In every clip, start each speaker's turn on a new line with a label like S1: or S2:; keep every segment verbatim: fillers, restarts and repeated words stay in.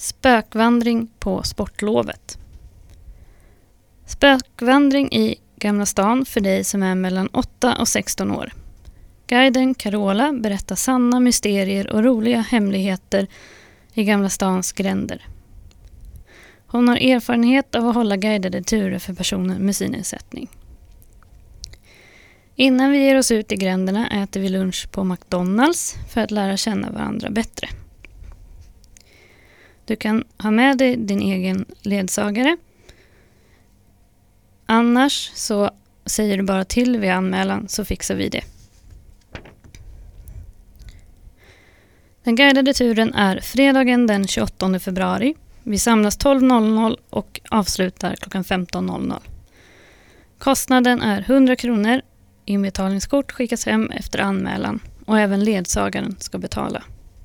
S1: Spökvandring på sportlovet. Spökvandring i Gamla stan för dig som är mellan åtta och sexton år. Guiden Carola berättar sanna mysterier och roliga hemligheter i Gamla stans gränder. Hon har erfarenhet av att hålla guidade turer för personer med synnedsättning. Innan vi ger oss ut i gränderna äter vi lunch på McDonalds för att lära känna varandra bättre. Du kan ha med dig din egen ledsagare. Annars så säger du bara till vid anmälan så fixar vi det. Den guidade turen är fredagen den tjugoåttonde februari. Vi samlas tolv noll noll och avslutar klockan femton noll noll. Kostnaden är hundra kronor. Inbetalningskort skickas hem efter anmälan och även ledsagaren ska betala.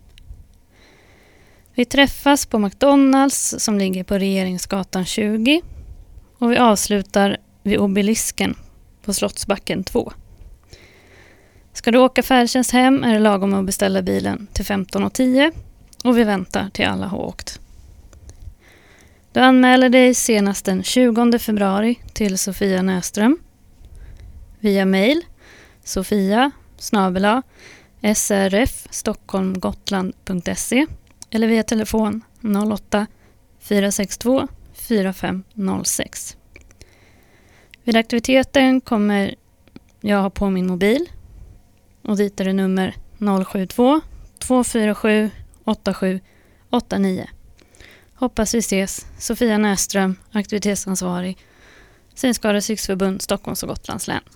S1: Vi träffas på McDonalds som ligger på Regeringsgatan tjugo och vi avslutar vid Obelisken på Slottsbacken två. Ska du åka färdtjänst hem är det lagom att beställa bilen till femton tio och vi väntar till alla har åkt. Du anmäler dig senast den tjugonde februari till Sofia Näström via mail sofia snabel-a srfstockholmgotland punkt se eller via telefon noll åtta fyra sex två fyra fem noll sex. Vid aktiviteten kommer jag ha på min mobil och dit är det nummer noll sju två två fyra sju åtta sju åtta nio. Hoppas vi ses. Sofia Näström, aktivitetsansvarig, Synskadades Riksförbund, Stockholms och Gotlands län.